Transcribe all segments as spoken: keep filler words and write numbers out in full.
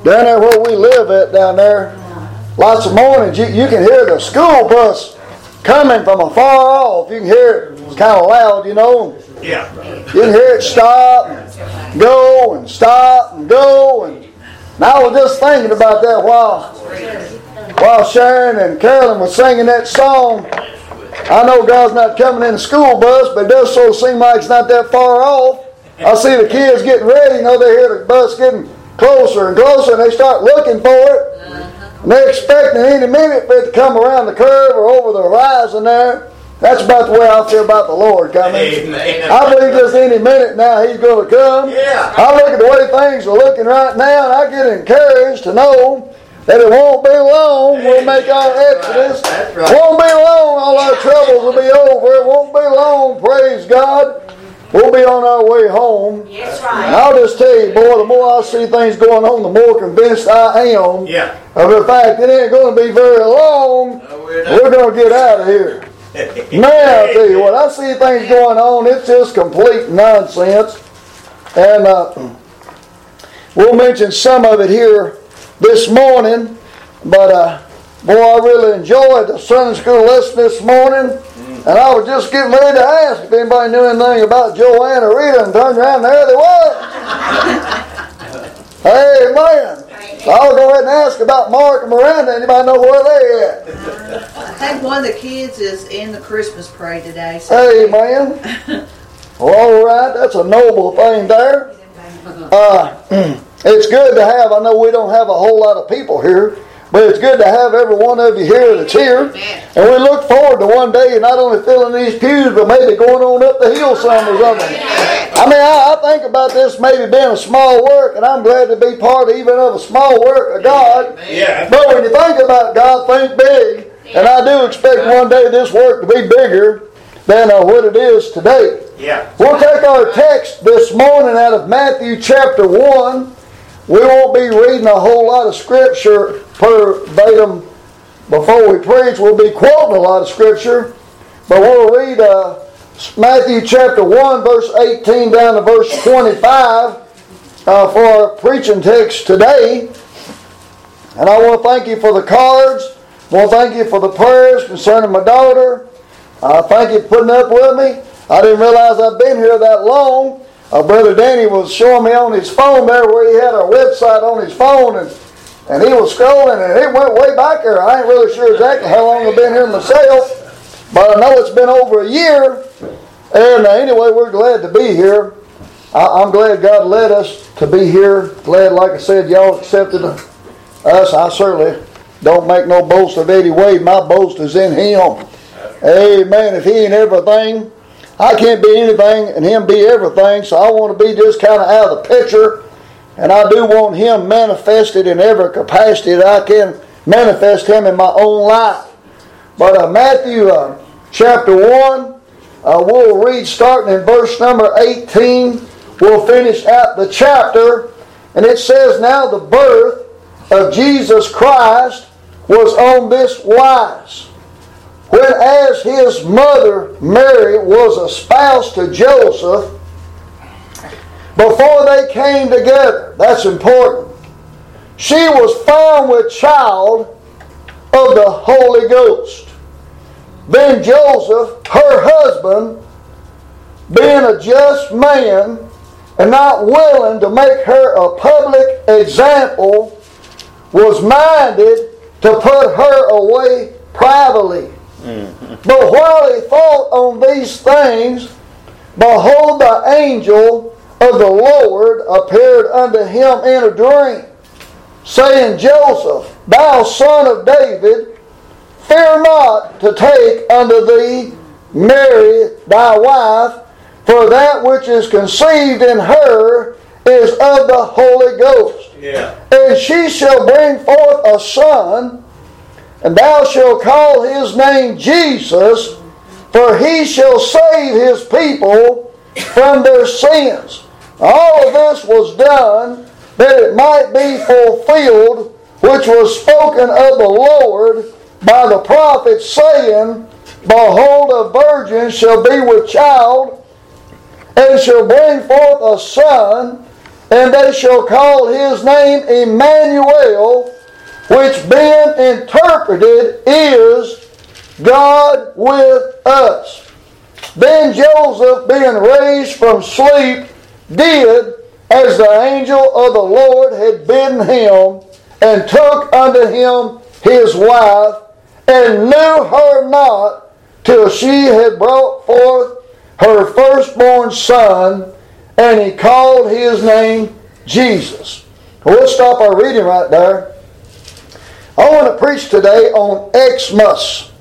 Down there where we live at down there, lots of mornings you, you can hear the school bus coming from afar off. You can hear it. It's kind of loud, you know. Yeah. You can hear it stop and go and stop and go. And, and I was just thinking about that while, while Sharon and Carolyn was singing that song. I know God's not coming in a school bus, but it does sort of seem like it's not that far off. I see the kids getting ready. You know, they hear the bus getting closer and closer, and they start looking for it. And they're expecting any minute for it to come around the curve or over the horizon there. That's about the way I feel about the Lord coming. Amen. I believe just any minute now He's going to come. Yeah. I look at the way things are looking right now, and I get encouraged to know that it won't be long. We'll make our exodus. That's right. It won't be long. All our troubles will be over. It won't be long. Praise God. We'll be on our way home. Yes, right. And I'll just tell you, boy, the more I see things going on, the more convinced I am Yeah. of the fact it ain't going to be very long. No, we're not. We're going to get out of here. Man, I'll tell you what, I see things going on, it's just complete nonsense. And uh, we'll mention some of it here this morning. But, uh, boy, I really enjoyed the Sunday school lesson this morning. And I was just getting ready to ask if anybody knew anything about Joanne or Rita, and turned around and there they was. Hey, man. So I'll go ahead and ask about Mark and Miranda. Anybody know where they at? I think one of the kids is in the Christmas parade today. So Hey, man. Well, all right. That's a noble thing there. Uh, it's good to have, I know we don't have a whole lot of people here, but it's good to have every one of you here that's here. And we look forward to one day not only filling these pews, but maybe going on up the hill some or something. I mean, I, I think about this maybe being a small work, and I'm glad to be part of even of a small work of God. Yeah. But when you think about God, think big. And I do expect one day this work to be bigger than uh, what it is today. Yeah. We'll take our text this morning out of Matthew chapter one. We won't be reading a whole lot of scripture verbatim before we preach. We'll be quoting a lot of scripture. But we'll read uh, Matthew chapter one, verse eighteen down to verse twenty-five uh, for our preaching text today. And I want to thank you for the cards. I want to thank you for the prayers concerning my daughter. Uh, thank you for putting up with me. I didn't realize I'd been here that long. Uh, Brother Danny was showing me on his phone there where he had our website on his phone, and, and he was scrolling, and it went way back there. I ain't really sure exactly how long I've been here myself, but I know it's been over a year. And uh, anyway, we're glad to be here. I, I'm glad God led us to be here. Glad, like I said, y'all accepted us. I certainly don't make no boast of Eddie Wade. My boast is in Him. Amen. If He ain't everything, I can't be anything and Him be everything. So I want to be just kind of out of the picture. And I do want Him manifested in every capacity that I can manifest Him in my own life. But uh, Matthew uh, chapter one, uh, we'll read starting in verse number eighteen. We'll finish out the chapter. And it says, "Now the birth of Jesus Christ was on this wise. When as his mother Mary was espoused to Joseph, before they came together," that's important, "she was found with child of the Holy Ghost. Then Joseph, her husband, being a just man, and not willing to make her a public example, was minded to put her away privately. Mm-hmm. But while he thought on these things, behold, the angel of the Lord appeared unto him in a dream, saying, Joseph, thou son of David, fear not to take unto thee Mary thy wife, for that which is conceived in her is of the Holy Ghost. Yeah. And she shall bring forth a son, and thou shalt call his name Jesus, for he shall save his people from their sins." All of this was done that it might be fulfilled, which was spoken of the Lord by the prophet, saying, Behold, a virgin shall be with child, and shall bring forth a son, and they shall call his name Emmanuel, which being interpreted is God with us. Then Joseph, being raised from sleep, did as the angel of the Lord had bidden him, and took unto him his wife, and knew her not till she had brought forth her firstborn son, and he called his name Jesus. We'll stop our reading right there. I want to preach today on Xmas.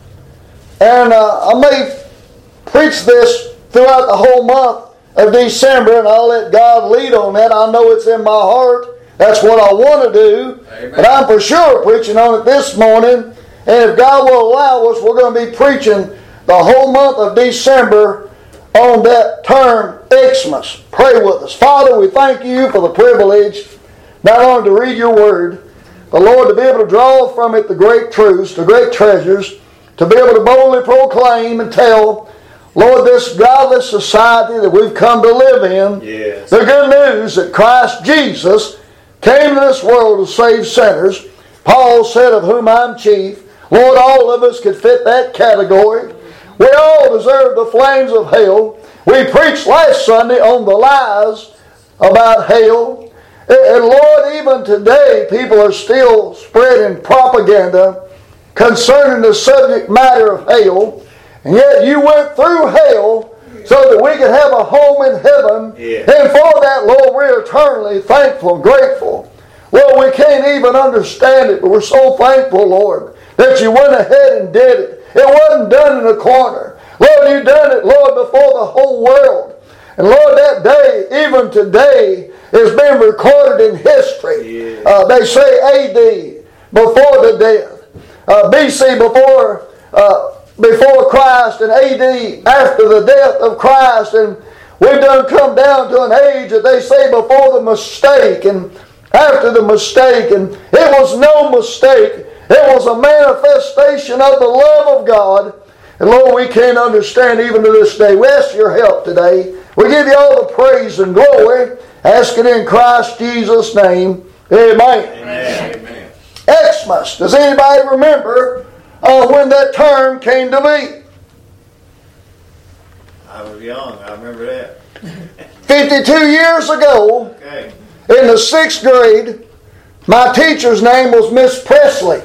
And uh, I may preach this throughout the whole month of December, and I'll let God lead on that. I know it's in my heart. That's what I want to do. Amen. But I'm for sure preaching on it this morning. And if God will allow us, we're going to be preaching the whole month of December on that term, Xmas. Pray with us. Father, we thank you for the privilege not only to read your word, but Lord, to be able to draw from it the great truths, the great treasures, to be able to boldly proclaim and tell, Lord, this godless society that we've come to live in, yes, the good news that Christ Jesus came to this world to save sinners. Paul said, of whom I'm chief. Lord, all of us could fit that category. We all deserve the flames of hell. We preached last Sunday on the lies about hell. And Lord, even today, people are still spreading propaganda concerning the subject matter of hell. And yet you went through hell so that we could have a home in heaven. Yeah. And for that, Lord, we're eternally thankful and grateful. Well, we can't even understand it, but we're so thankful, Lord, that you went ahead and did it. It wasn't done in a corner. Lord, you done it, Lord, before the whole world. And Lord, that day, even today, is being recorded in history. Yeah. Uh, they say A D, before the death. Uh, B C, before uh, before Christ, and A D, after the death of Christ. And we've done come down to an age that they say before the mistake and after the mistake. And it was no mistake. It was a manifestation of the love of God. And Lord, we can't understand even to this day. We ask your help today. We give you all the praise and glory. Ask it in Christ Jesus' name. Amen. Amen. Amen. Xmas. Does anybody remember uh, when that term came to be? I was young. I remember that. fifty-two years ago, okay, in the sixth grade, my teacher's name was Miss Presley.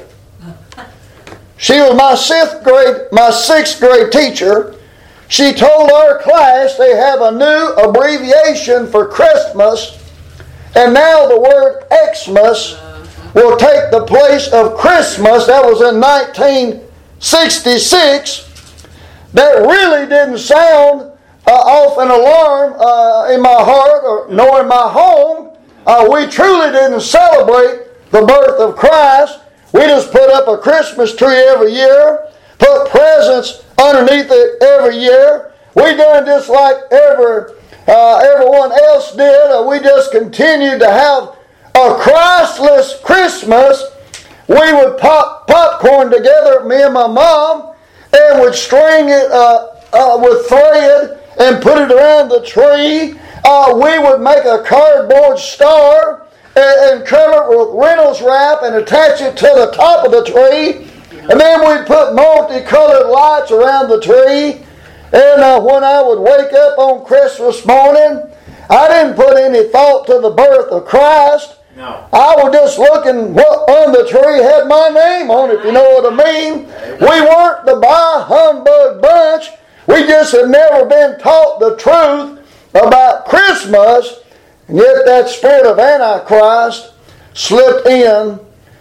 She was my sixth grade, my sixth grade teacher. She told our class they have a new abbreviation for Christmas, and now the word Xmas will take the place of Christmas. That was in nineteen sixty-six. That really didn't sound uh, off an alarm uh, in my heart or nor in my home. Uh, we truly didn't celebrate the birth of Christ. We just put up a Christmas tree every year, put presents underneath it every year. We done just like every, uh, everyone else did. Uh, we just continued to have a Christless Christmas. We would pop popcorn together, me and my mom, and would string it uh, uh, with thread and put it around the tree. Uh, we would make a cardboard star and cover it with Reynolds wrap and attach it to the top of the tree. And then we'd put multicolored lights around the tree. And uh, when I would wake up on Christmas morning, I didn't put any thought to the birth of Christ. No. I was just looking what on the tree had my name on it, if you know what I mean. We weren't the bah humbug bunch. We just had never been taught the truth about Christmas. And yet that spirit of Antichrist slipped in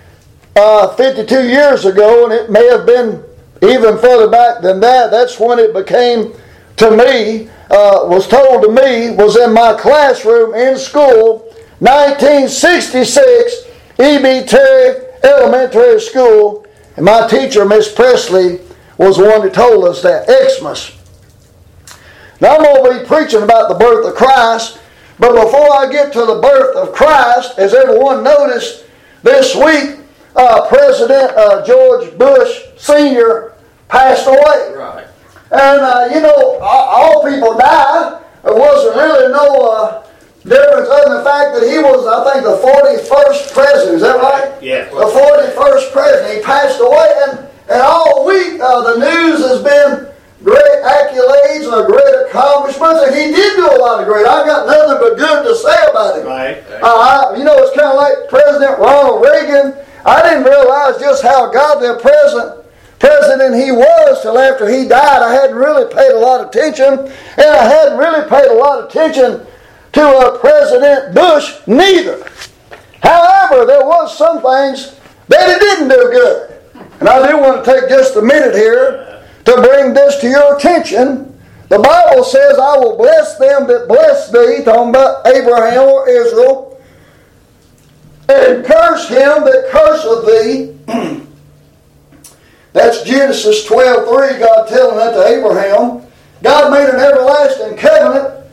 uh, fifty-two years ago, and it may have been even further back than that. That's when it became to me, uh, was told to me, was in my classroom in school, nineteen sixty-six, E B Terry Elementary School. And my teacher, Miss Presley, was the one that told us that, Xmas. Now I'm going to be preaching about the birth of Christ. But before I get to the birth of Christ, as everyone noticed, this week, uh, President uh, George Bush Senior passed away. Right. And, uh, you know, all, all people die. There wasn't really no uh, difference other than the fact that he was, I think, the forty-first president. Is that right? Yeah. The forty-first president. He passed away, and, and all week uh, the news has been great accolades and great accomplishments, and he did do a lot of great. I've got nothing but good to say about him. Right. Uh, I, you know, it's kind of like President Ronald Reagan. I didn't realize just how godly a president president he was till after he died. I hadn't really paid a lot of attention, and I hadn't really paid a lot of attention to uh, President Bush neither. However, there was some things that he didn't do good. And I do want to take just a minute here to bring this to your attention. The Bible says, I will bless them that bless thee, talking about Abraham or Israel, and curse him that curseth thee. That's Genesis twelve three, God telling that to Abraham. God made an everlasting covenant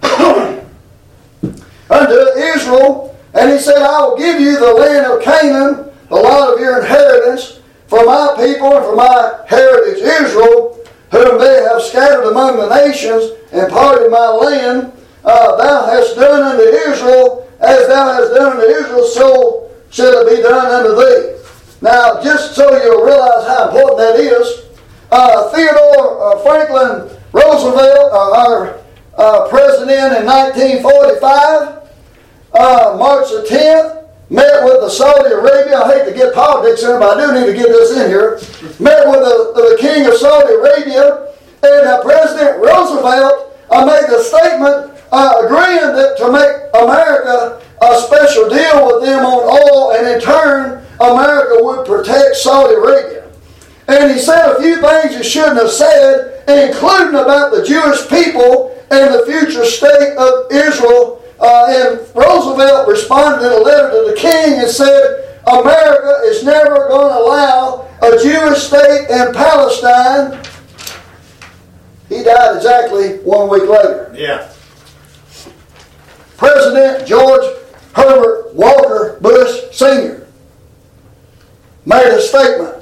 unto Israel, and he said, I will give you the land of Canaan, the lot of your inheritance, for my people and for my heritage Israel, whom they have scattered among the nations, and parted my land. Uh, thou hast done unto Israel, as thou hast done unto Israel, so shall it be done unto thee. Now, just so you'll realize how important that is, uh, Theodore uh, Franklin Roosevelt, uh, our uh, president in nineteen forty-five, uh, March the tenth, met with the Saudi Arabia. I hate to get politics in, but I do need to get this in here. Met with the, the king of Saudi Arabia, and uh, President Roosevelt uh, made a statement uh, agreeing that to make America a special deal with them on oil, and in turn, America would protect Saudi Arabia. And he said a few things he shouldn't have said, including about the Jewish people and the future state of Israel. Uh, and Roosevelt responded in a letter to the king and said, America is never going to allow a Jewish state in Palestine. He died exactly one week later. Yeah. President George Herbert Walker Bush Senior made a statement,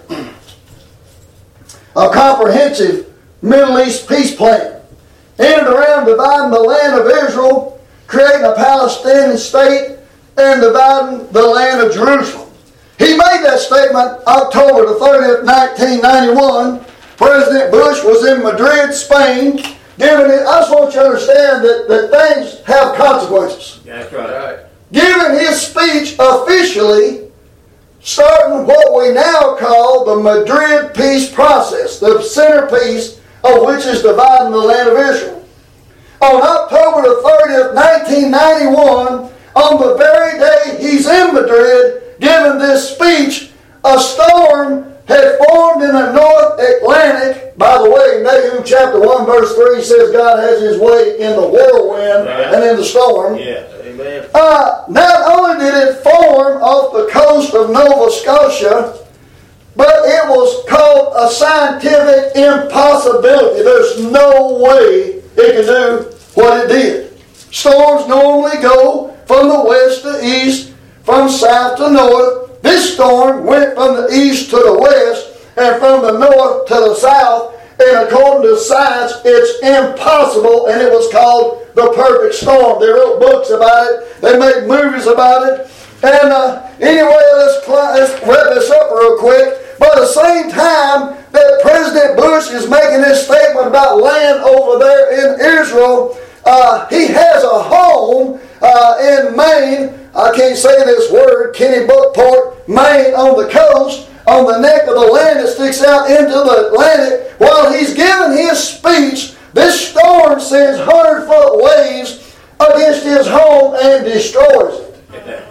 a comprehensive Middle East peace plan, in and around dividing the land of Israel, creating a Palestinian state, and dividing the land of Jerusalem. He made that statement October the thirtieth, nineteen ninety-one. President Bush was in Madrid, Spain, giving it. I just want you to understand that, that things have consequences. That's right. Giving his speech officially, starting what we now call the Madrid peace process, the centerpiece of which is dividing the land of Israel. On October the thirtieth, nineteen ninety-one, on the very day he's in Madrid giving this speech, a storm had formed in the North Atlantic. By the way, Nahum chapter one verse three says God has his way in the whirlwind right. and in the storm. Yeah. Amen. Uh, not only did it form off the coast of Nova Scotia, but it was called a scientific impossibility. There's no way it could do what it did. Storms normally go from the west to east, from south to north. This storm went from the east to the west, and from the north to the south. And according to science, it's impossible, and it was called the perfect storm. They wrote books about it. They made movies about it. And uh, anyway, let's, let's wrap this up real quick. But at the same time that President Bush is making this statement about land over there in Israel, uh, he has a home uh, in Maine. I can't say this word, Kennebunkport, Maine, on the coast, on the neck of the land that sticks out into the Atlantic. While he's giving his speech, this storm sends hundred-foot waves against his home and destroys it.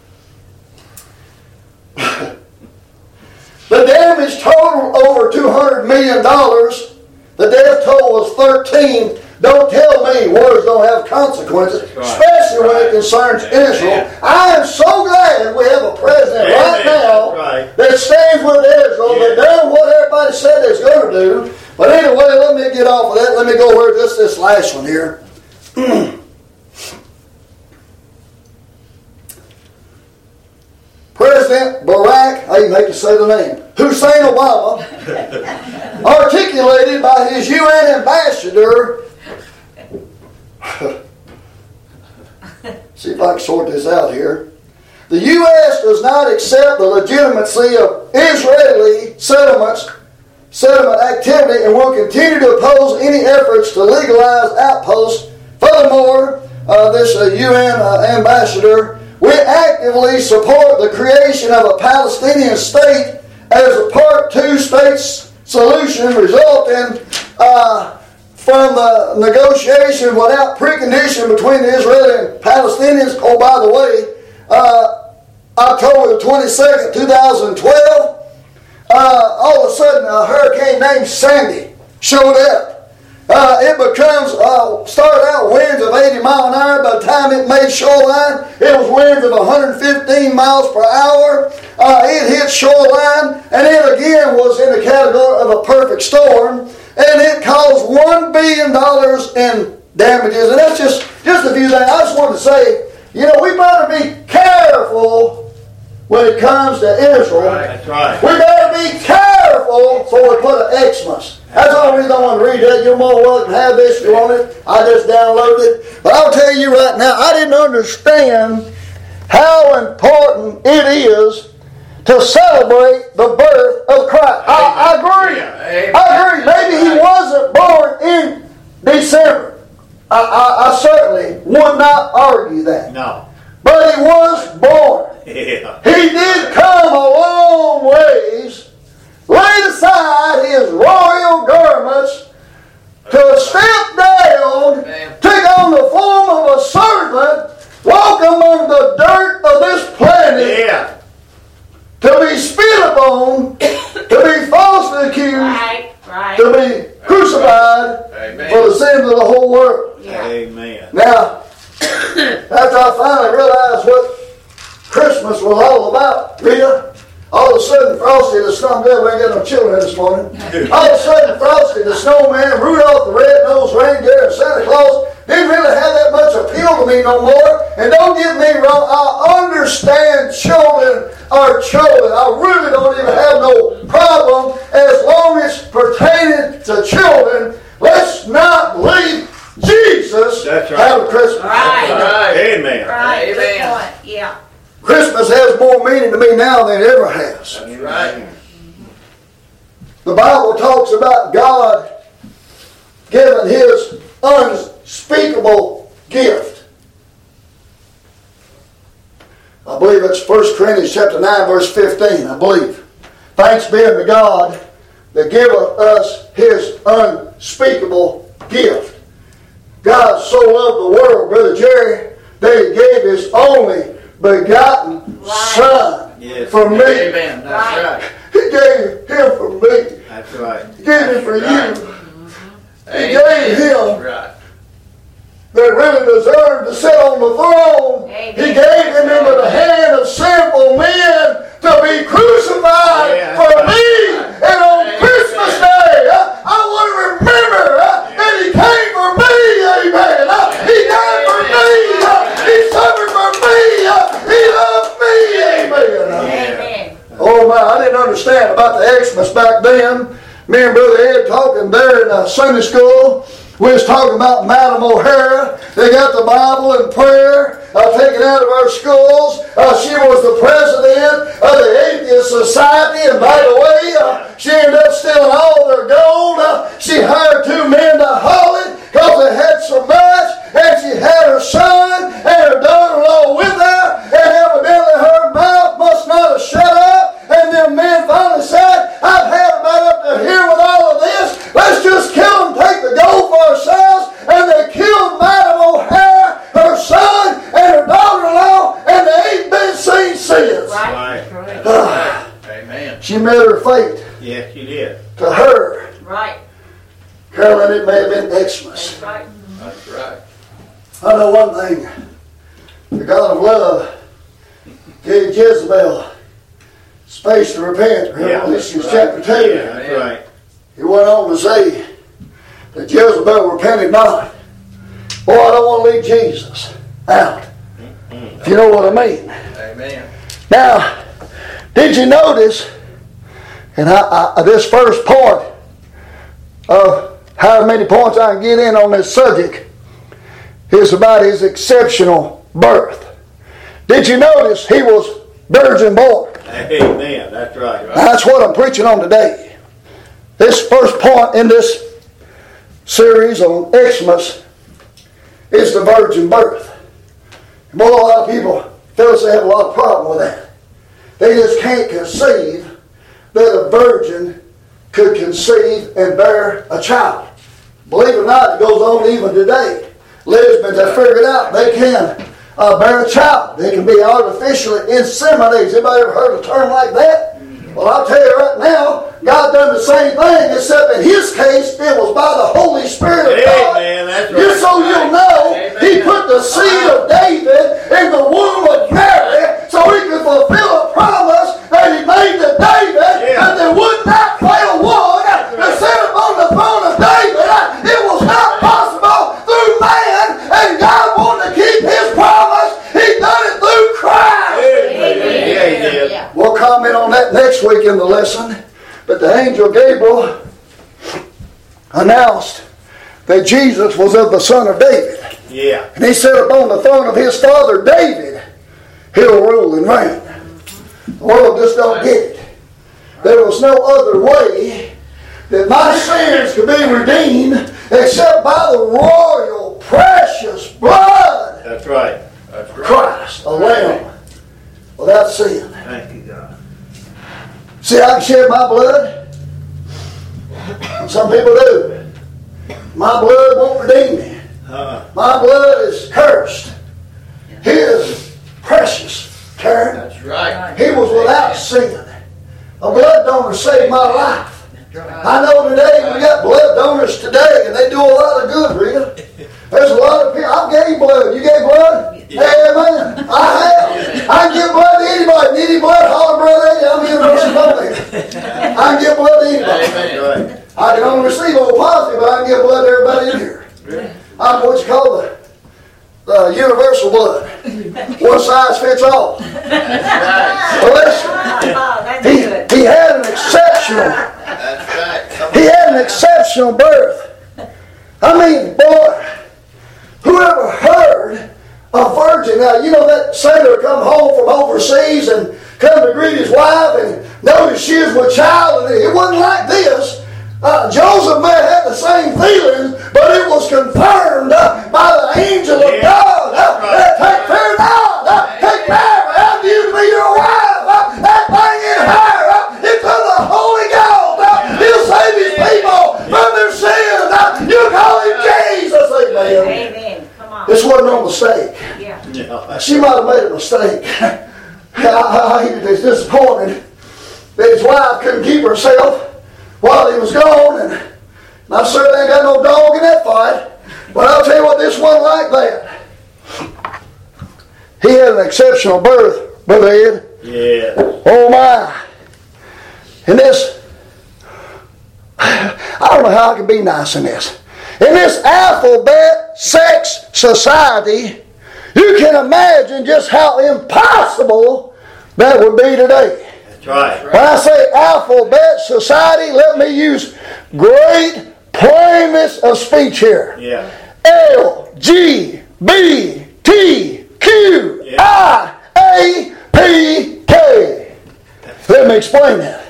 The damage totaled over two hundred million dollars. The death toll was thirteen. Don't tell me wars don't have consequences, right. especially right. when it concerns Israel. Yeah. I am so glad we have a president yeah, right now right. that stands with Israel, yeah. that does what everybody said they was going to do. But anyway, let me get off of that. Let me go over just this last one here. President Barack, I even hate to say the name, Hussein Obama, articulated by his U N ambassador see if I can sort this out here. The U S does not accept the legitimacy of Israeli settlements, settlement activity and will continue to oppose any efforts to legalize outposts. Furthermore, uh, this uh, U N uh, ambassador, we actively support the creation of a Palestinian state as a part two states solution resulting uh, from the negotiation without precondition between the Israeli and Palestinians. Oh, by the way, uh, October the twenty-second, two thousand twelve, uh, all of a sudden a hurricane named Sandy showed up. Uh, it becomes, uh, started out winds of eighty mile an hour. By the time it made shoreline, it was winds of one hundred fifteen miles per hour. Uh, it hit shoreline, and it again was in the category of a perfect storm, and it caused one billion dollars in damages. And that's just, just a few things. I just wanted to say, you know, we better be careful when it comes to Israel. Right, that's right. We better be careful before we put an Xmas. That's the only reason I want to read that. You're more welcome to have this if you want it. I just downloaded it. But I'll tell you right now, I didn't understand how important it is to celebrate the birth of Christ. I, I agree. Yeah, I agree. Maybe he wasn't born in December. I, I, I certainly would not argue that. No. But he was born. Yeah. He did come a long ways, laid aside his royal garments to step down, take on the form of a servant, walk among the dirt of this planet, Yeah. to be spit upon, to be falsely accused, Right, right. to be crucified Amen. for the sins of the whole world. Yeah. Amen. Now, after I finally realized what Christmas was all about, Rita, all of a sudden Frosty the Snowman, we ain't got no children this morning, all of a sudden Frosty the Snowman, Rudolph the Red-Nosed Reindeer, and Santa Claus didn't really have that much appeal to me no more. And don't get me wrong, I understand children are children. I really don't even have no problem as long as pertaining to children. Let's not leave Jesus That's right. out of Christmas. Right. Right. Amen. Right, good Amen. point. Yeah. Christmas has more meaning to me now than it ever has. That's right. The Bible talks about God giving His unspeakable gift. I believe it's First Corinthians chapter nine, verse fifteen, I believe. Thanks be unto God that giveth us His unspeakable gift. God so loved the world, Brother Jerry, that He gave His only begotten Right. Son Yes. for me. Amen. That's Right. right. He gave Him for me. That's right. He gave Him for Right. you. Amen. gave him That's right. that really deserved to sit on the throne. Amen. He gave Him into the hand of sinful men to be crucified Yeah. for me. And on Amen. Christmas Day, uh, I want to remember uh, that He came for me. Amen. Uh, he died for me. Uh, he suffered for me. Uh, he loved me. Amen. Uh, Amen. Oh my, I didn't understand about the Xmas back then. Me and Brother Ed talking there in uh, Sunday school. We was talking about Madam O'Hara. They got the Bible and prayer uh, taken out of our schools. Uh, she was the president of the Atheist Society. And by the way, uh, she ended up stealing all their gold. Uh, she hired two men to haul it because they had so much. And she had her son and her daughter-in-law with her. And evidently her mouth must not have shut up. And them men finally said, I've had about up to here with all of this. Let's just kill them, take the gold for ourselves. And they killed Madam O'Hara, her son, and her daughter-in-law, and they ain't been seen since. Right. Right. Ah, Amen. she met her fate. Yes, you did. To her, Right. Carolyn, it may have been Xmas. That's right. That's right. I know one thing. The God of love gave Jezebel space to repent. Remember, Yeah, this is right. chapter two. Yeah, that's right. He went on to say that Jezebel repented not. Boy, I don't want to leave Jesus out. If you know what I mean. Amen. Now, did you notice, and I, I, this first point of how many points I can get in on this subject is about his exceptional birth. Did you notice he was virgin born? Amen. That's right. That's what I'm preaching on today. This first point in this series on Xmas is the virgin birth. And boy, a lot of people, fellas, they have a lot of problem with that. They just can't conceive that a virgin could conceive and bear a child. Believe it or not, it goes on even today. Lesbians have figured out they can uh, bear a child. They can be artificially inseminated. Anybody ever heard a term like that? Well, I'll tell you right now, God done the same thing, except in His case, it was by the Holy Spirit of God. Amen. That's right. Just so you'll know, Amen. He put the seed of David in the womb of Mary so He could fulfill a promise that He made to David, Yeah. that there would not fail one to sit upon the throne of David. It was not possible through man, and God wanted to keep His promise. He done it through Christ. Amen. Yeah, he did. Yeah. We'll comment on that next week in the lesson. But the angel Gabriel announced that Jesus was of the son of David. Yeah. And he said upon the throne of his father David, he'll rule and reign. The world just don't get it. There was no other way that my sins could be redeemed except by the royal, precious blood That's right. That's of right. Christ, a lamb without sin. Thank you, God. See, I can shed my blood. Some people do. My blood won't redeem me. Uh, My blood is cursed. His precious Karen. That's right. He was without sin. A blood donor saved my life. I know today we got blood donors today, and they do a lot of good, Rita. There's a lot of people. I gave blood. You gave blood? Amen. I have. I can give blood to anybody. Need any blood? Holler, brother. Eddie. I'm here for some I can give blood to anybody. Amen. right. I can only receive O positive, but I can give blood to everybody in here. I'm what you call the, the universal blood. One size fits all. Well, listen, Oh, that's he, good. he had an exceptional, That's right. he had an exceptional birth. I mean, boy, whoever heard a virgin? Now, you know that sailor come home from overseas and come to greet his wife and notice she was with child, and it wasn't like this. Uh, Joseph may have had the same feelings, but it was confirmed uh, by the angel of Yeah, God. Uh, that's right. uh, take fear not. Uh, take Mary out to you to be your wife. Uh, that thing in her, uh, it's of the Holy Ghost. Uh, he'll save His people from their sins. Uh, you call Him Jesus. Amen. Amen. Come on. This wasn't no mistake. Yeah. Yeah. She might have made a mistake. I, I, I was disappointed that his wife couldn't keep herself while he was gone, and I certainly ain't got no dog in that fight. But I'll tell you what, this wasn't like that. He had an exceptional birth, Brother Ed. Yeah. Oh my! And this, I don't know how I can be nice in this. In this alphabet sex society, you can imagine just how impossible that would be today. That's right. When I say alphabet society, let me use great plainness of speech here. Yeah. L, G, B, T, Q, Yeah. I, A, P, K. Let me explain that.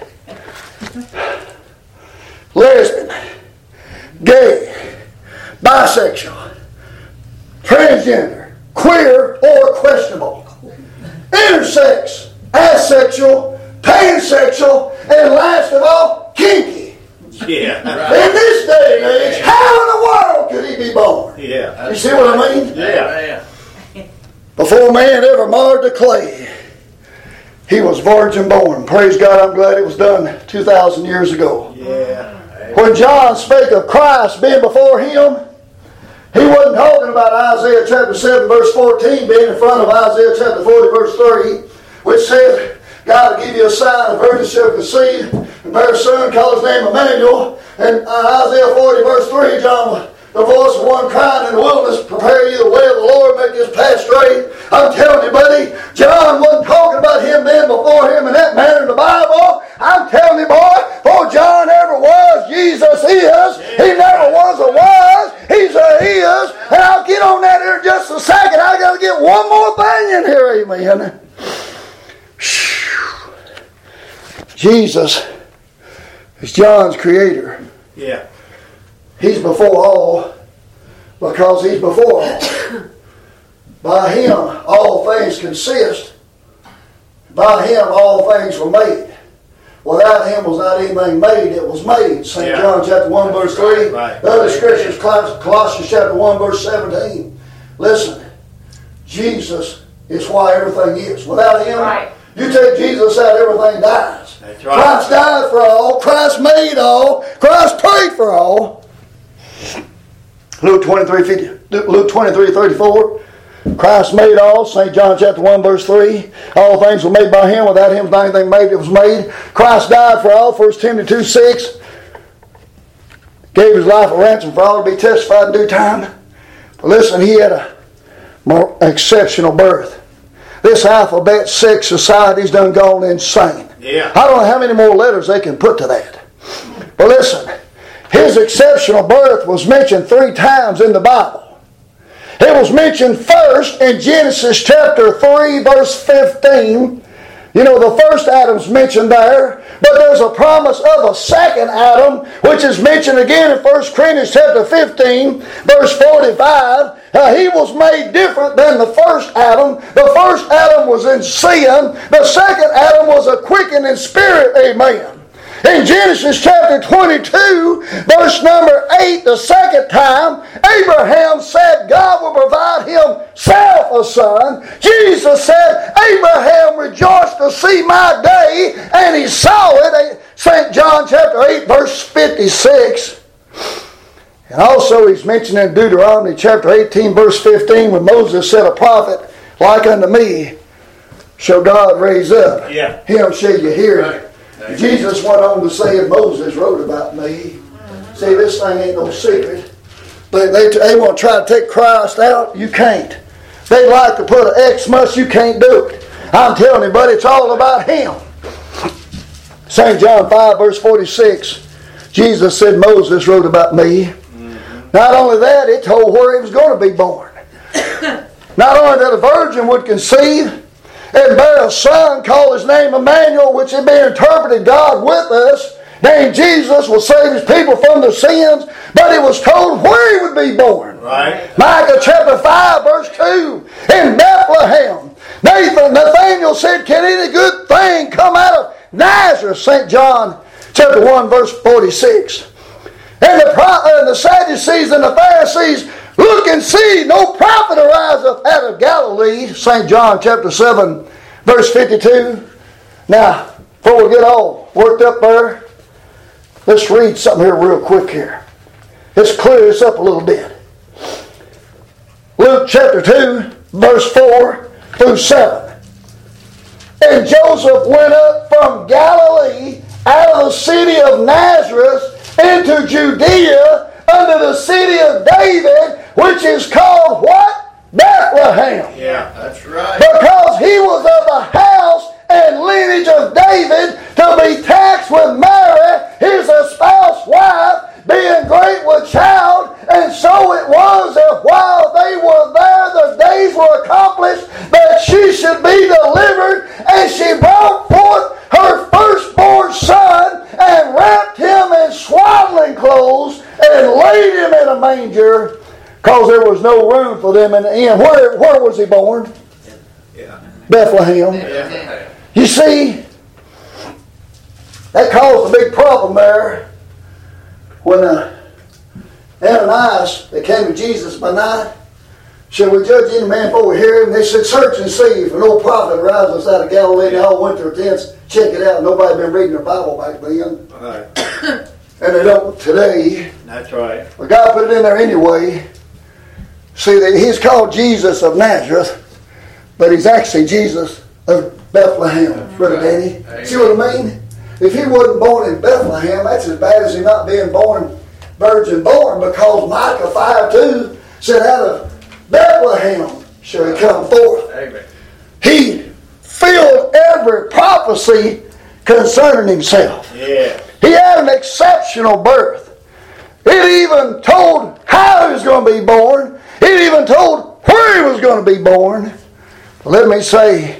Lesbian, gay, bisexual, transgender, queer or questionable, intersex, asexual, pansexual, and last of all, kinky. Yeah. In this day and age, how in the world could he be born? Yeah. You see what I mean? Yeah. Amen. Before man ever marred the clay, he was virgin born. Praise God, I'm glad it was done two thousand years ago. Yeah. When John spake of Christ being before him, he wasn't talking about Isaiah chapter seven verse fourteen being in front of Isaiah chapter forty verse thirty, which says, God will give you a sign, a virgin shall conceive and bear a son, call his name Emmanuel. And uh, Isaiah forty verse three, John, the voice of one crying in the wilderness, prepare you the way of the Lord, make this path straight. I'm telling you, buddy, John wasn't talking about him being before him in that manner in the Bible. I'm telling you, boy, before John ever was, Jesus is. He never was or was. He's a is. And I'll get on that here in just a second. I got to get one more men. Jesus is John's creator. Yeah. He's before all because he's before all. By him all things consist. By him all things were made. Without him was not anything made that was made. Saint Yeah. John chapter one verse three. Right. The other scriptures, Colossians chapter one verse seventeen. Listen, Jesus is why everything is. Without him, Right. you take Jesus out, everything dies. That's right. Christ died for all. Christ made all. Christ paid for all. Luke twenty-three, fifty, Luke twenty-three, thirty-four. Christ made all. Saint John chapter one verse three. All things were made by him. Without him was not anything made that was made. Christ died for all. First Timothy two six. Gave his life a ransom for all to be testified in due time. But listen, he had a more exceptional birth. This alphabet sex society's done gone insane. Yeah. I don't know how many more letters they can put to that. But listen, his exceptional birth was mentioned three times in the Bible. It was mentioned first in Genesis chapter three verse fifteen. You know, the first Adam's mentioned there, but there's a promise of a second Adam, which is mentioned again in First Corinthians chapter fifteen, verse forty-five. Uh, he was made different than the first Adam. The first Adam was in sin. The second Adam was a quickening spirit. Amen. In Genesis chapter twenty-two, verse number eight, the second time, Abraham said God will provide himself a son. Jesus said, Abraham rejoiced to see my day, and he saw it. Saint John chapter eight, verse fifty-six. And also he's mentioned in Deuteronomy chapter eighteen, verse fifteen, when Moses said, a prophet like unto me shall God raise up. Yeah. Him shall you hear. Right. Jesus went on to say, and Moses wrote about me. See, this thing ain't no secret. They, they, they want to try to take Christ out. You can't. They like to put an Xmas. You can't do it. I'm telling you, buddy, it's all about him. Saint John five, verse forty-six. Jesus said, Moses wrote about me. Mm-hmm. Not only that, it told where he was going to be born. Not only that a virgin would conceive and bear a son, call his name Emmanuel, which would be interpreted God with us, named Jesus, will save his people from their sins, but he was told where he would be born. Right. Micah chapter five, verse two, in Bethlehem. Nathan, Nathaniel said, can any good thing come out of Nazareth? Saint John chapter one, verse forty-six. And the, and the Sadducees and the Pharisees, look and see, no prophet ariseth out of Galilee. Saint John chapter seven, verse fifty-two. Now, before we get all worked up there, let's read something here real quick here. Let's clear this up a little bit. Luke chapter two, verse four through seven. And Joseph went up from Galilee out of the city of Nazareth into Judea unto the city of David, which is called what? Bethlehem. Yeah. That's right. Because he was of the house and lineage of David, to be taxed with Mary, his espoused wife, being great with child. And so it was that while they were there, the days were accomplished that she should be delivered. And she brought forth her firstborn son, and wrapped him in swaddling clothes, and laid him in a manger, because there was no room for them in the inn. Where, where was he born? Yeah. Bethlehem. Yeah. You see, that caused a big problem there when uh, Ananias, they came to Jesus by night. Shall we judge any man before we hear him? They said, search and see, for no prophet arises out of Galilee. They all went to their tents, check it out. Nobody been reading their Bible back then. Right. And they don't today. That's right. But God put it in there anyway. See, that he's called Jesus of Nazareth, but he's actually Jesus of Bethlehem, Brother Danny. See what I mean? If he wasn't born in Bethlehem, that's as bad as he not being born, virgin born, because Micah five two said, out of Bethlehem shall he come forth. Amen. He filled every prophecy concerning himself. Yeah. He had an exceptional birth. It even told how he was going to be born. It even told where he was going to be born. Let me say,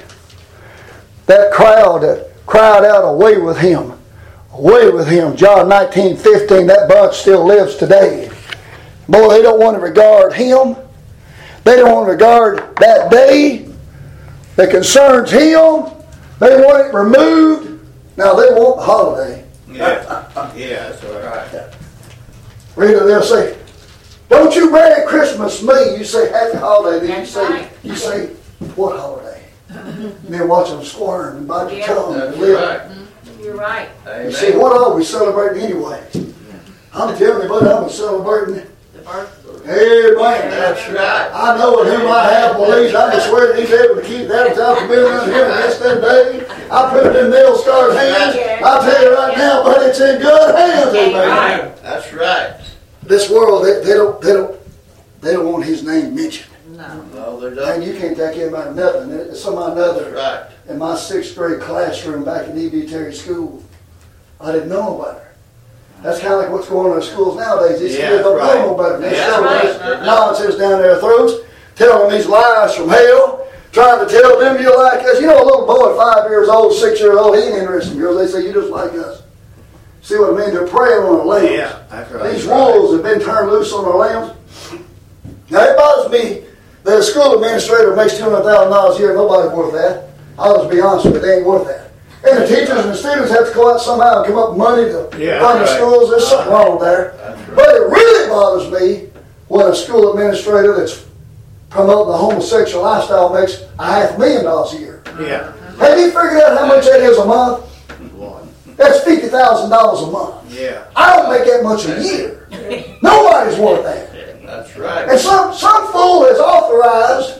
that crowd that cried out, away with him. Away with him. John nineteen fifteen, that bunch still lives today. Boy, they don't want to regard him. They don't want to regard that day that concerns him. They want it removed. Now they want the holiday. Yeah, yeah, that's all right. Read it, they'll say, don't you Merry Christmas me. You say Happy Holiday. Then you That's say, right. you say, what holiday? And then watch them squirm and bite your Yeah. tongue and That's live. right. You're right. You see, what are we celebrating anyway? I'm telling you, buddy, I'm celebrating. The birth. Amen. That's right. I know in whom I have believed. I can swear that he's able to keep that without committing unto him against that day. I put it in nail scarred hands. I tell you right now, buddy, it's in good hands. Amen. That's right. This world, they, they don't, they don't, they don't want his name mentioned. No. No, they Man, don't. you can't take him out of nothing. It's some That's another. right. In my sixth grade classroom back in E B Terry School, I didn't know about her. That's kind of like what's going on in schools nowadays. These Yeah, kids don't right. know about it. They Yeah, shove right. this nonsense down their throats, telling them these lies from hell, trying to tell them you like us. You know, a little boy, five years old, six years old, he ain't interested in girls. They say, you just like us. See what I mean? They're preying on our lambs. Yeah, that's right. These wolves have been turned loose on our lambs. Now, it bothers me that a school administrator makes two hundred thousand dollars a year. Nobody's worth that. I'll just be honest with you, they ain't worth that. And the teachers and the students have to go out somehow and come up with money to Yeah, fund the right. schools. There's something wrong there. That's right. But it really bothers me when a school administrator that's promoting the homosexual lifestyle makes a half a million dollars a year. Yeah. Have you figured out how much that is a month? One. That's fifty thousand dollars a month. Yeah. I don't make that much a year. Nobody's worth that. That's right. And some, some fool has authorized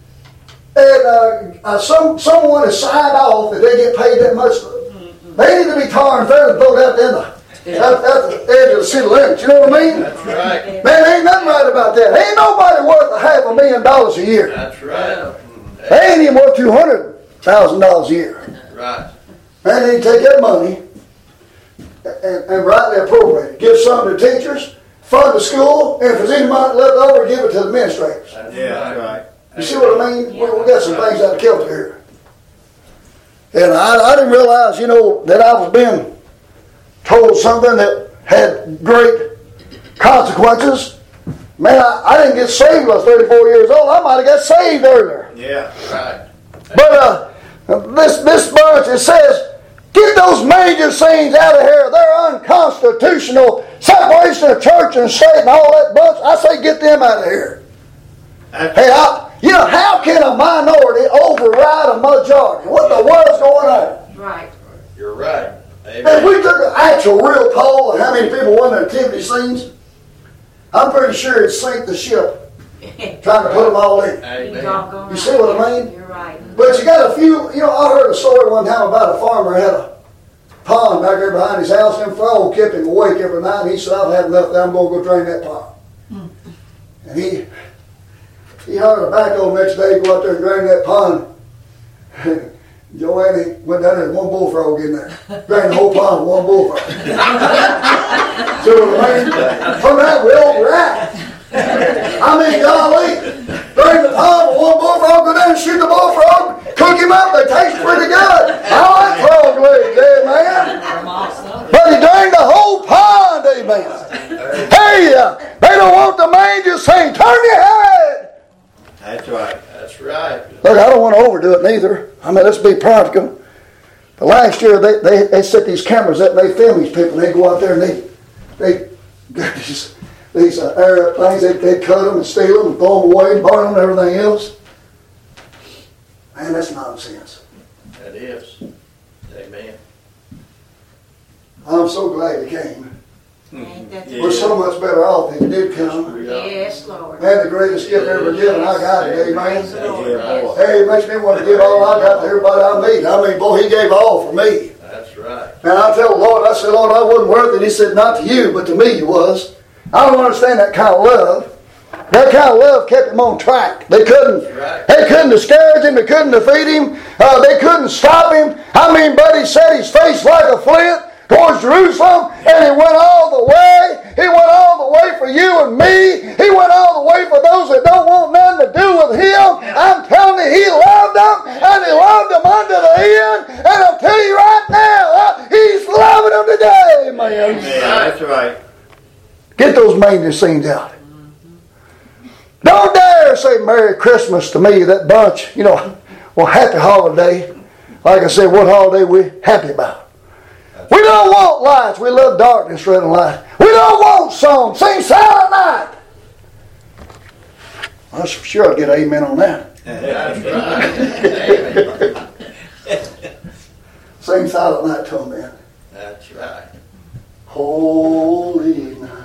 and uh, uh, some someone has signed off that they get paid that much. They need to be tar and feathered and thrown out there at, at the edge of the city limits. You know what I mean? That's right. Man, there ain't nothing right about that. Ain't nobody worth a half a million dollars a year. That's right. They ain't even worth two hundred thousand dollars a year. Right. Man, they need to take that money and, and rightly appropriate it. Give some to teachers, fund the school, and if there's any money left over, give it to the administrators. That's Yeah, right. that's right. You see what I mean? We, we got some things out of kilter here. And I, I didn't realize, you know, that I was being told something that had great consequences. Man, I, I didn't get saved when I was thirty-four years old. I might have got saved earlier. Yeah. Right. But uh, this this bunch, it says, get those major scenes out of here. They're unconstitutional. Separation of church and state and all that bunch. I say get them out of here. That's, Hey, I, you know, how can a minority override a majority? What the world's going on? Right. You're right. If Amen. we took an actual real poll of how many people won the nativity scenes, I'm pretty sure it'd sink the ship trying to put them all in. You Amen. doggone You right. see what I mean? You're right. But you got a few, you know, I heard a story one time about a farmer who had a pond back there behind his house, and frog kept him awake every night, and he said, I've had enough, I'm going to go drain that pond. And he he hired a backhoe the next day, go out there and drain that pond. Joanne went down there with one bullfrog in there. Drained the whole pond with one bullfrog. See what I mean? Sometimes we overreact. I mean, golly, drain the pond with one bullfrog, go down and shoot the bullfrog, cook him up, they taste pretty good. I like frog legs, amen. But he drained the whole pond, amen. Hey, uh, they don't want the manger saying, turn your head. that's right. That's right. Look, I don't want to overdo it neither. I mean, let's be practical. But last year, they, they, they set these cameras up and they film these people. And they go out there and they, they these, these uh, air things, they, they cut them and steal them and throw them away and burn them and everything else. Man, that's nonsense. That is. Amen. I'm so glad it came. Ain't that the Yeah. We're so much better off if it did come. Yes, Lord. Man, the greatest gift ever given, I got it, Praise the amen. Lord. Yeah, boy. Hey, it makes me want to give all I got to everybody I meet. I mean, boy, he gave all for me. That's right. And I tell the Lord, I said, Lord, I wasn't worth it. He said, not to you, but to me you was. I don't understand that kind of love. That kind of love kept him on track. They couldn't, Right. they couldn't discourage him. They couldn't defeat him. Uh, they couldn't stop him. I mean, buddy set his face like a flint towards Jerusalem, and he went all the way. He went all the way for you and me. He went all the way for those that don't want nothing to do with Him. I'm telling you, He loved them, and He loved them unto the end. And I'll tell you right now, uh, He's loving them today, man. Amen. That's right. Get those manger scenes out. Don't dare say Merry Christmas to me, that bunch. You know, well, happy holiday. Like I said, what holiday we happy about? We don't want lights. We love darkness rather than light. We don't want songs. Sing Silent Night. I'm sure I'll get an amen on that. That's right. Sing Silent Night to them, man. That's right. Holy night.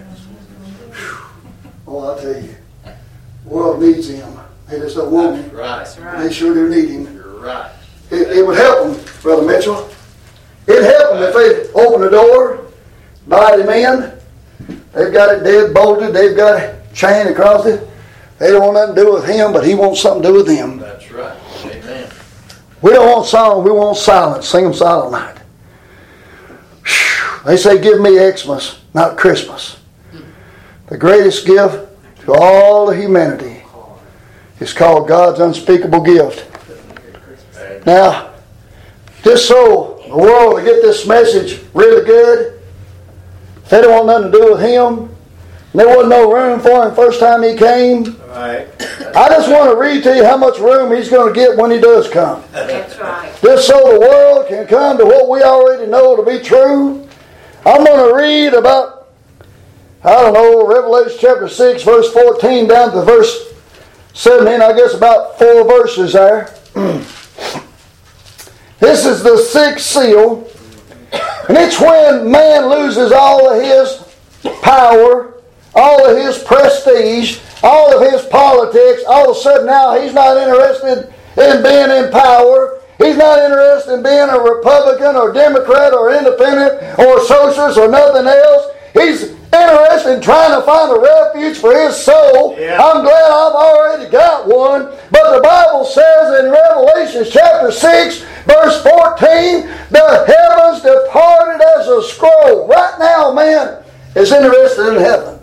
Oh, I'll tell you. The world needs Him. They just don't want Him. That's right. They sure do need Him. You're right. It, it would help them, Brother Mitchell. It'd help them if they'd open the door, invite Him in. They've got it dead bolted. They've got a chain across it. They don't want nothing to do with Him, but He wants something to do with them. That's right. Amen. We don't want song. We want silence. Sing them Silent Night. They say, give me Xmas, not Christmas. The greatest gift to all of humanity is called God's unspeakable gift. Now, just so the world will get this message really good, if they don't want nothing to do with Him, and there wasn't no room for Him first time He came, Right. I just want to read to you how much room He's going to get when He does come. That's right. Just so the world can come to what we already know to be true. I'm going to read about, I don't know, Revelation chapter six, verse fourteen down to verse seventeen. I guess about four verses there. This is the sixth seal. And it's when man loses all of his power, all of his prestige, all of his politics. All of a sudden now he's not interested in being in power. He's not interested in being a Republican or Democrat or independent or socialist or nothing else. He's interested in trying to find a refuge for his soul. Yeah. I'm glad I've already got one. But the Bible says in Revelation chapter six, verse fourteen, the heavens departed as a scroll. Right now, man is interested in heaven.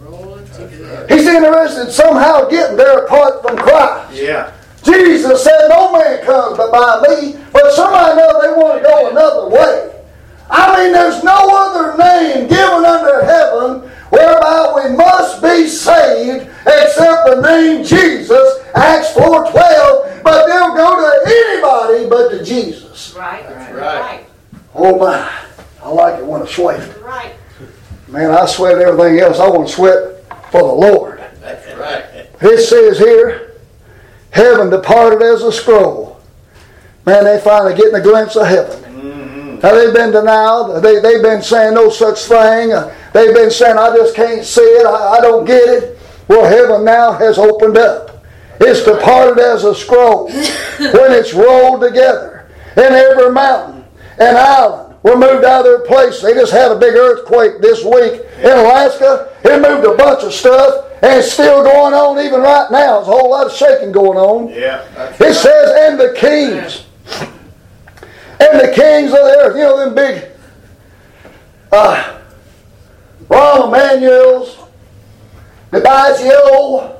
He's interested in somehow getting there apart from Christ. Yeah. Jesus said, no man comes but by me, but somebody knows they want to go another way. I mean, there's no other name given under heaven whereby we must be saved except the name Jesus, Acts four twelve, but they'll go to anybody but to Jesus. Right. That's Right. right. Oh my, I like it when I sweat. Right. Man, I sweat everything else. I want to sweat for the Lord. That's right. It says here, heaven departed as a scroll. Man, they finally getting a glimpse of heaven. Mm-hmm. Now they've been denied. They, they've been saying no such thing. Uh, they've been saying, I just can't see it. I, I don't get it. Well, heaven now has opened up. It's departed as a scroll. When it's rolled together. And every mountain and island were moved out of their place. They just had a big earthquake this week in Alaska. It moved a bunch of stuff. And it's still going on even right now. There's a whole lot of shaking going on. Yeah. It says, and the kings. And the kings of the earth. You know them big uh, Rahm Emanuels, DiBiasio,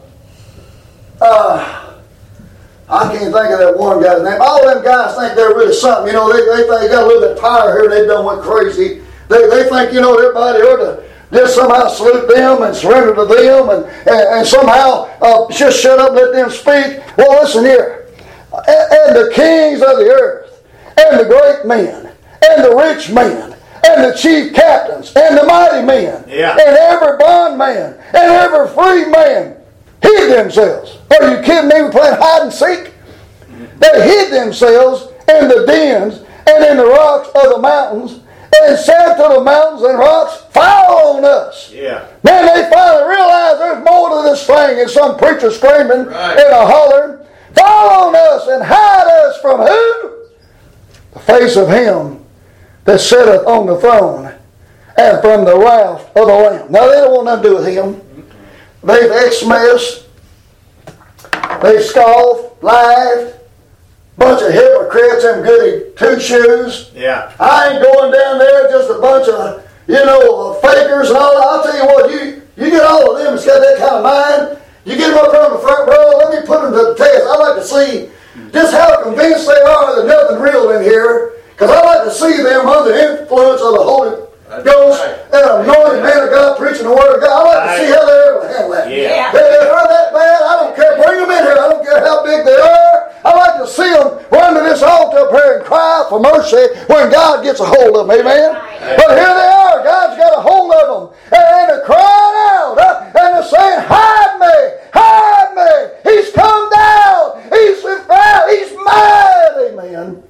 uh, I can't think of that one guy's name. All them guys think they're really something. You know, they, they think they got a little bit of power here and they done went crazy. They, they think, you know, everybody ought to just somehow salute them and surrender to them and, and, and somehow uh, just shut up and let them speak. Well, listen here. And, and the kings of the earth, and the great men, and the rich men, and the chief captains, and the mighty men, Yeah. and every bondman, and every free man hid themselves. Are you kidding me? We're playing hide and seek? They hid themselves in the dens and in the rocks of the mountains, and said to the mountains and rocks, fall on us. Yeah. Man, they finally realized there's more to this thing than some preacher screaming Right. and a hollering. Fall on us and hide us from who? The face of him that sitteth on the throne and from the wrath of the Lamb. Now, they don't want nothing to do with him. They've exmessed. They've scoffed, laughed. Bunch of hypocrites, them goody two-shoes. Yeah. I ain't going down there, just a bunch of, you know, fakers and all that. I'll tell you what, you, you get all of them that's got that kind of mind, you get them up there on the front row, let me put them to the test. I'd like to see just how convinced they are that nothing real in here, because I'd like to see them under the influence of the Holy Ghost and an anointed man of God preaching the Word of God. I'd like to see how they're able to handle that. Yeah. If they're that bad, I don't care. Bring them in here. I don't care how big they are. I like to see them run to this altar up here and cry out for mercy when God gets a hold of them. Amen? Right. But here they are. God's got a hold of them. And, and they're crying out. Uh, and they're saying, hide me. Hide me. He's come down. He's, he's mad. Amen.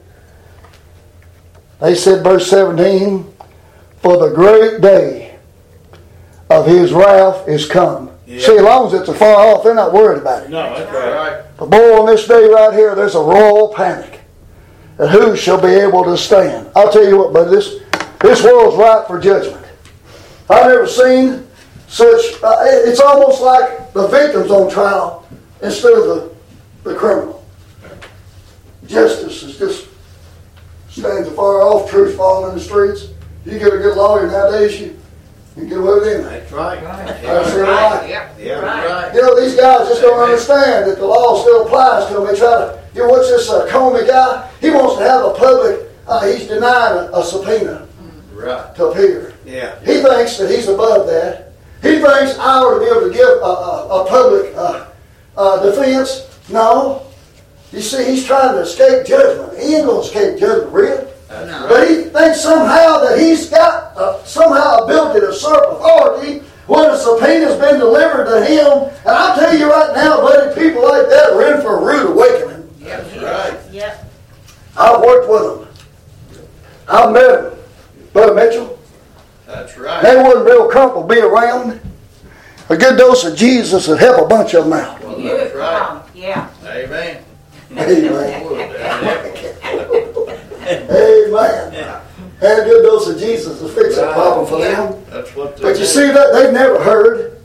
They said, verse seventeen, for the great day of his wrath is come. Yeah. See, as long as it's afar off, they're not worried about it. No, that's right. But boy, on this day right here, there's a royal panic. And who shall be able to stand? I'll tell you what, buddy, this, this world's ripe for judgment. I've never seen such, uh, it's almost like the victim's on trial instead of the, the criminal. Justice is just stands afar off, truth falling in the streets. You get a good lawyer nowadays, you, you get away with anything. That's right. That's their life. Yeah. Yeah, Right. right. You know, these guys just don't understand that the law still applies to them. They try to, you know, what's this uh, Comey guy? He wants to have a public, uh, he's denying a, a subpoena Right. to appear. Yeah. He thinks that he's above that. He thinks I ought to be able to give a, a, a public uh, uh, defense. No. You see, he's trying to escape judgment. He ain't going to escape judgment, really. That's No. right. But he thinks somehow that he's got uh, somehow ability to usurp authority when a subpoena's been delivered to him. And I'll tell you right now, buddy, people like that are in for a rude awakening. That's right. Yep. I've worked with them. I've met them. Brother Mitchell, That's right. they wasn't real comfortable being around. A good dose of Jesus would help a bunch of them out. Well, You that's right. come. Yeah. Amen. Amen. Oh, that's Amen. And a good dose of Jesus will fix that problem for them. That's what But you see, that they've never heard.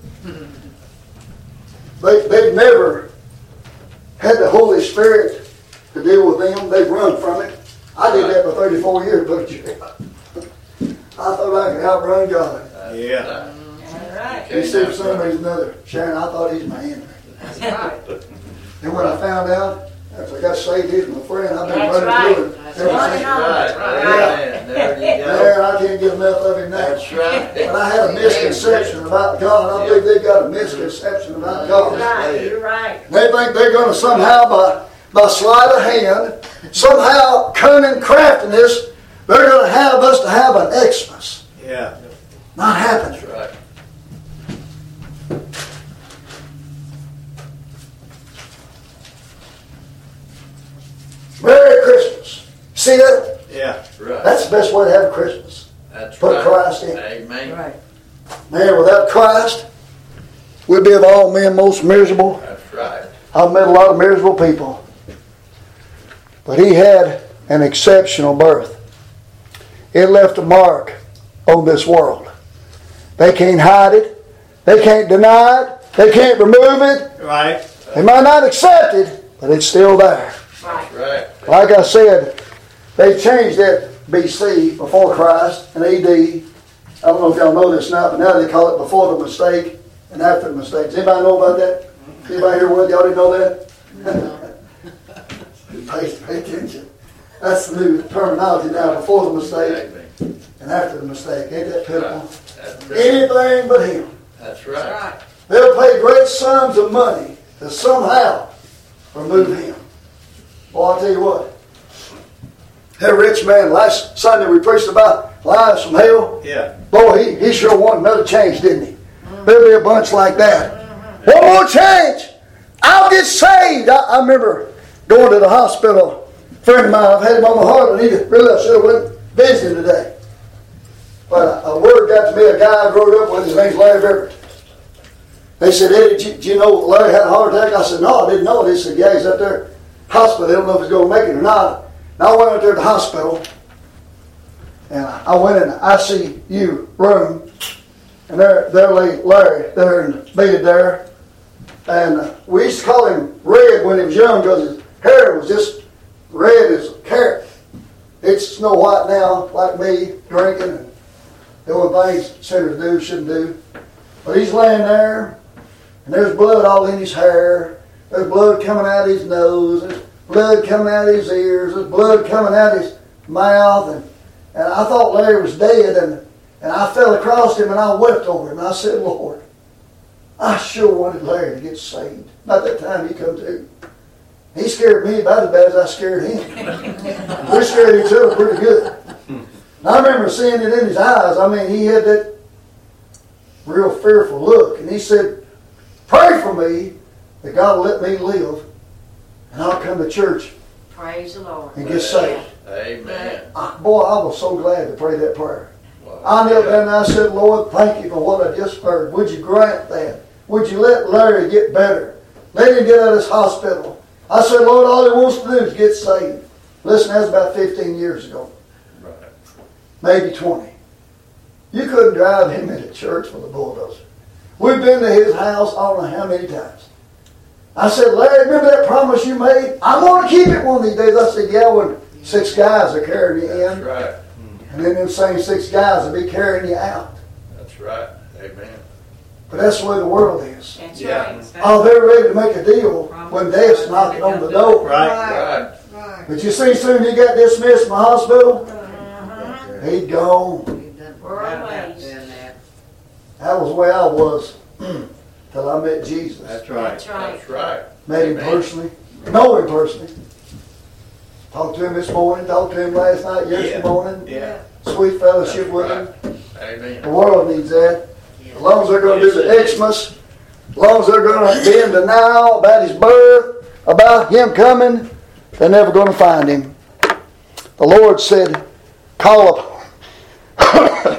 They, they've never had the Holy Spirit to deal with them. They've run from it. I did that for thirty-four years, but I thought I could outrun God. Yeah. All right. You see, for some reason or another, Sharon, I thought he's my enemy. That's right. And when I found out, after I got saved, he's my friend. I've been That's running right. to him That's ever right. since. Right. Right. Amen. There you go. Man, I can't get enough of him now. That's right. But I had a misconception about God. I believe they've got a misconception about God. Right. You're right. They think they're going to somehow, by, by sleight of hand, somehow cunning craftiness, they're going to have us to have an Xmas. Yeah. Not happening. That's right. Merry Christmas. See that? Yeah. Right. That's the best way to have a Christmas. That's Put right. Christ in. Amen. Right. Man, without Christ, we'd be of all men most miserable. That's right. I've met a lot of miserable people. But he had an exceptional birth. It left a mark on this world. They can't hide it. They can't deny it. They can't remove it. Right. They might not accept it, but it's still there. Right. Right. Like I said, they changed that B C, before Christ, and A D. I don't know if y'all know this now, but now they call it before the mistake and after the mistake. Does anybody know about that? Anybody here with y'all didn't know that? pay, pay attention. That's the new terminology now, before the mistake Amen. and after the mistake. Ain't that pitiful? That's right. Anything but him. That's That's right. right. They'll pay great sums of money to somehow remove him. Well, I'll tell you what. That rich man, last Sunday we preached about lives from hell. Yeah. Boy, he, he sure wanted another change, didn't he? There'll be a bunch like that. One more change. I'll get saved. I, I remember going to the hospital. A friend of mine, I've had him on my heart, and he really I should have went visiting today. But a, a word got to me, a guy I grew up with, his name's Larry Everett. They said, Eddie, did you, did you know Larry had a heart attack? I said, no, I didn't know it. He said, yeah, he's up there hospital. They don't know if he's going to make it or not. And I went out there to the hospital, and I went in the I C U room, and there, there lay Larry there in the bed there. And we used to call him Red when he was young because his hair was just red as a carrot. It's snow white now, like me, drinking and There were things sinners do, shouldn't do. But he's laying there, and there's blood all in his hair. There's blood coming out his nose. There's blood coming out his ears. There's blood coming out his mouth. And, and I thought Larry was dead, and, and I fell across him, and I wept over him. And I said, Lord, I sure wanted Larry to get saved. About that time he come to. He scared me about as bad as I scared him. We scared each other pretty good. And I remember seeing it in his eyes. I mean, he had that real fearful look. And he said, pray for me that God will let me live, and I'll come to church Praise the Lord. and get saved. Amen. I, boy, I was so glad to pray that prayer. Wow. I knelt down and I said, Lord, thank you for what I just heard. Would you grant that? Would you let Larry get better? Let him get out of this hospital. I said, Lord, all he wants to do is get saved. Listen, that was about fifteen years ago. Right. Maybe twenty. You couldn't drive him into church with a bulldozer. We've been to his house I don't know how many times. I said, Larry, remember that promise you made? I'm going to keep it one of these days. I said, yeah, when six guys are carrying you That's in, right. and then them same six guys will be carrying you out. That's right. Amen. But that's the way the world is. That's Yeah. right. Oh, they're ready to make a deal when death's knocking on the door. Right. Right. Right. But you see, soon he got dismissed from the hospital, Uh-huh. he'd gone. We're always. That was the way I was till I met Jesus. That's right. That's right. That's right. Met him Amen. personally. Know him personally. Talked to him this morning, talked to him last night, yesterday Yeah. morning. Yeah. Sweet fellowship That's with right. him. Amen. The world needs that. As long as they're going to do the Xmas, as long as they're going to be in denial about his birth, about him coming, they're never going to find him. The Lord said, call upon,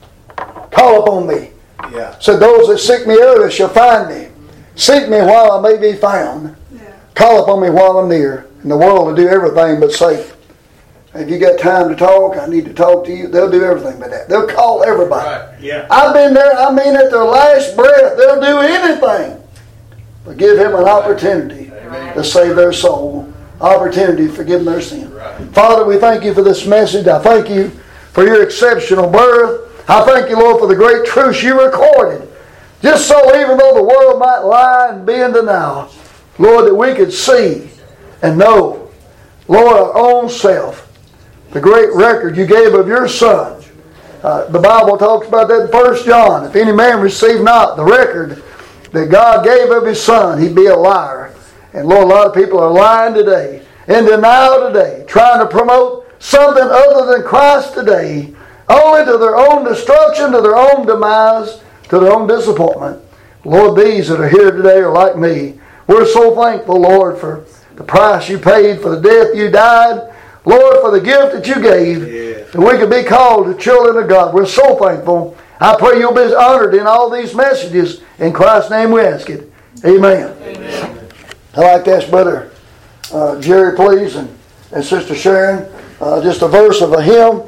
call upon me. Yeah. Said, those that seek me early shall find me. Seek me while I may be found. Call upon me while I'm near. And the world will do everything but say, if you got time to talk, I need to talk to you. They'll do everything but that. They'll call everybody. Right. Yeah. I've been there, I mean at their last breath, they'll do anything. But give him an opportunity Amen. to save their soul. Opportunity to forgive them their sin. Right. Father, we thank you for this message. I thank you for your exceptional birth. I thank you, Lord, for the great truths you recorded. Just so even though the world might lie and be in denial, Lord, that we could see and know, Lord, our own self, the great record you gave of your Son. Uh, the Bible talks about that in First John. If any man receive not the record that God gave of his Son, he'd be a liar. And Lord, a lot of people are lying today, in denial today, trying to promote something other than Christ today, only to their own destruction, to their own demise, to their own disappointment. Lord, these that are here today are like me. We're so thankful, Lord, for the price you paid, for the death you died, Lord, for the gift that you gave, Yes. that we could be called the children of God. We're so thankful. I pray you'll be honored in all these messages. In Christ's name we ask it. Amen. Amen. I'd like to ask Brother uh, Jerry, please, and, and Sister Sharon, uh, just a verse of a hymn.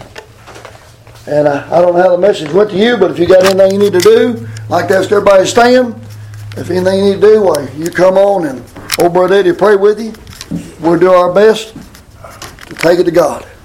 And uh, I don't know how the message went to you, but if you got anything you need to do, I'd like to ask everybody to stand. If anything you need to do, well, you come on and old Brother Eddie will pray with you. We'll do our best to take it to God.